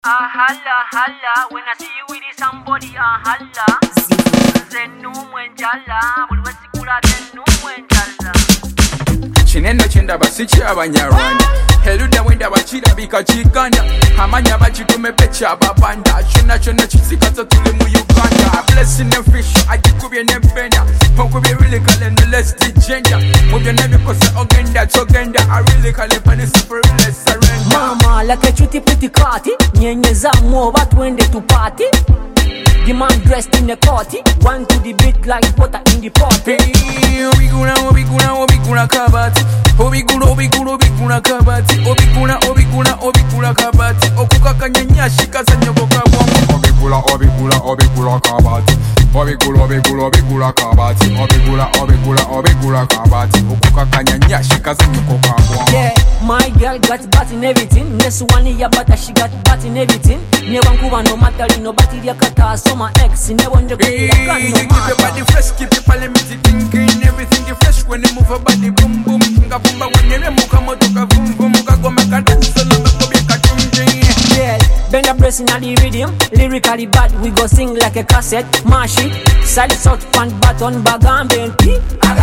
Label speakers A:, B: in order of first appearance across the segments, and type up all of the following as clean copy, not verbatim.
A: Holla, holla, when I see you with somebody, holla. Zenu mwenjala, bulwesi kula zenu mwenjala.
B: Chinendo chenda basichi abanyarwanda Heluda wenda bachira bikachiganda Hamanya bachitume pecha ababanda Chuna chisikaza tuli mu Uganda A blessing and fish, ajikubye nempenda Hokubye really calling less gender Mubye nebikosa ogenda, togenda I really call it pani super less surrender
C: Mama, like a chuti pretty kati Nyenye za mwa twende tu party The man dressed in a party One to the beat like water in the party
B: Obiguna kabati Obiguna kabati Obiguna kabati Okukakanya nyashi kaza nyoko kabongo Obigula kabati Obigula kabati Obigula kabati Okukakanya nyashi kaza nyoko kabongo
C: Yeah, my girl got butt in everything Next one ya butter she got butt in everything Newankuwa no matali no bati ya kata So my ex never nje kuya
B: no keep your body fresh, keep your parliament thinking Everything you fresh when you move your body boom boom Ngabumba when you muka motoka boom boom Kagoma kadance so long go be katunji
C: Yeah, bend the breast in the rhythm Lyrically bad, we go sing like a cassette Mash it, side south front button Bagambe and tea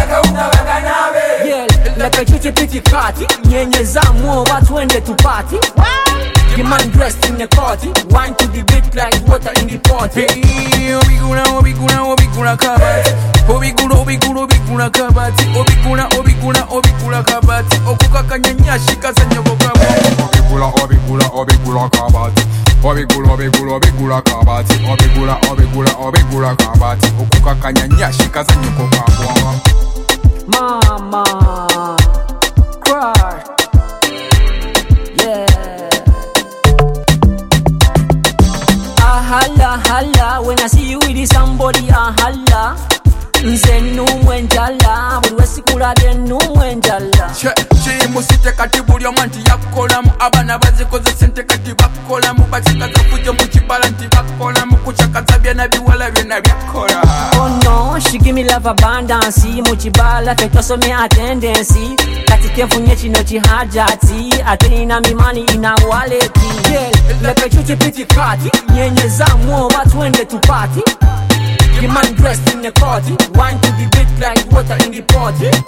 C: Yeah, like a chuchi pretty party Nyenye za mwa twende tu party The man dressed in a party Wine to the beat like water in the party
B: Obiguna kabati Obiguna kabati Obiguna kabati Okukakanya nyashi kaza nyoko kabongo Obigula kabati Obigula kabati Obigula kabati Okukakanya nyashi kaza nyoko kabongo
C: Mama cry Yeah Holla, when I see you with somebody, holla. Nzenu mwenjala, bulwesi kula denu mwenjala.
B: Musite kati buli omanti yakolamu Abana bazikoze sente kati bakolamu Bachikaza fujo muchibala nti bakolamu Kuchakaza byana biwala byona byakola
C: Oh no, she give me love abundance Muchibala fetosome attendance Kati kenfunye chino chihajati Atenina mi money ina waleti Yeah, like chuchi pretty kati Nyenye za mwa twende tu party The man dressed in a party Wine to the beat like water in the party